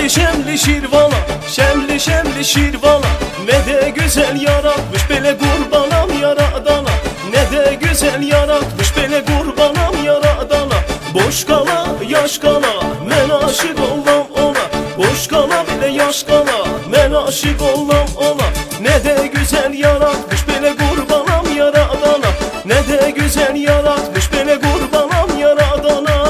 şemli şirvala, şemli şemli şirvala. Ne de güzel yaratmış bele kurbanam yaradana. Ne de güzel yaratmış bele kurbanam yaradana. Boş kala yaş kala men aşık olmam ona. Boş kala bile yaş kala men aşık olmam ona. Ne de güzel yaratmış bele kurbanam yaradana. Ne de güzel yaratmış bele kurbanam yaradana.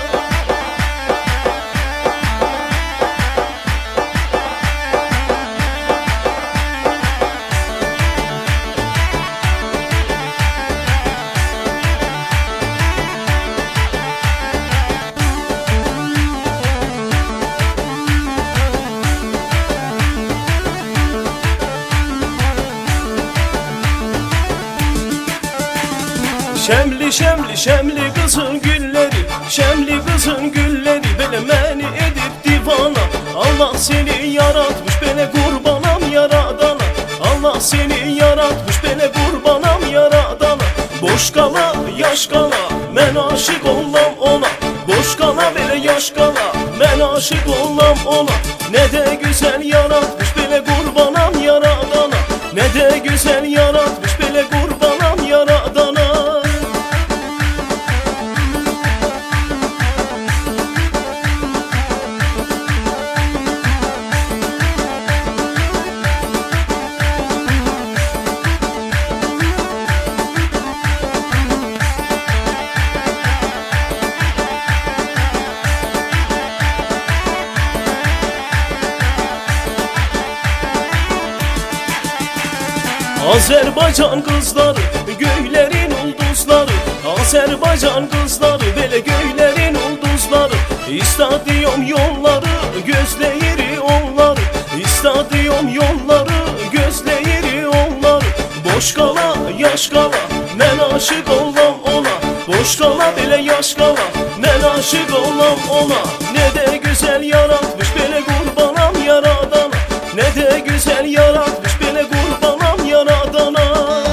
Şemli şemli şemli kızın gülleri, şemli kızın gülleri beni meni edip divana. Allah seni yaratmış beni kurbanam yaradana. Allah seni yaratmış beni kurbanam yaradana. Boş kala yaş kala men aşık olmam ona. Boş kala bile yaş kala men aşık olmam ona. Ne de güzel yaratmış beni kurbanam yaradana. Ne de güzel yaratmış beni kurbanam yaradana. Azerbaycan kızları, göylerin ulduzları. Azerbaycan kızları, böyle göylerin ulduzları. İstadyum yolları, gözleyiri onları. İstadyum yolları, gözleyiri onları. Boş kala, yaş kala, men aşık olmam ona. Boş kala bile yaş kala, men aşık olmam ona. Ne de güzel yaratmış beni kurbanam yaradana. Ne de güzel yaratmış beni kurbanam yaradana.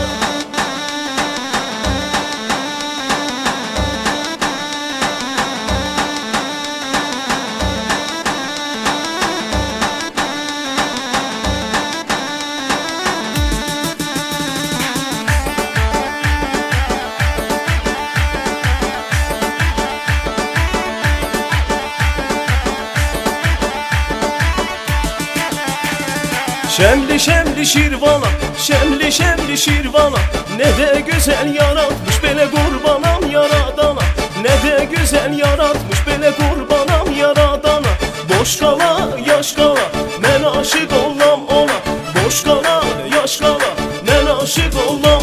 Şemli şemli şirvala, şemli şemli şirvala. Ne de güzel yaratmış beni kurbanam yaradana. Ne de güzel yaratmış beni kurbanam yaradana. Boş kala yaş kala men aşık olmam ona. Boş kala yaş kala men aşık olmam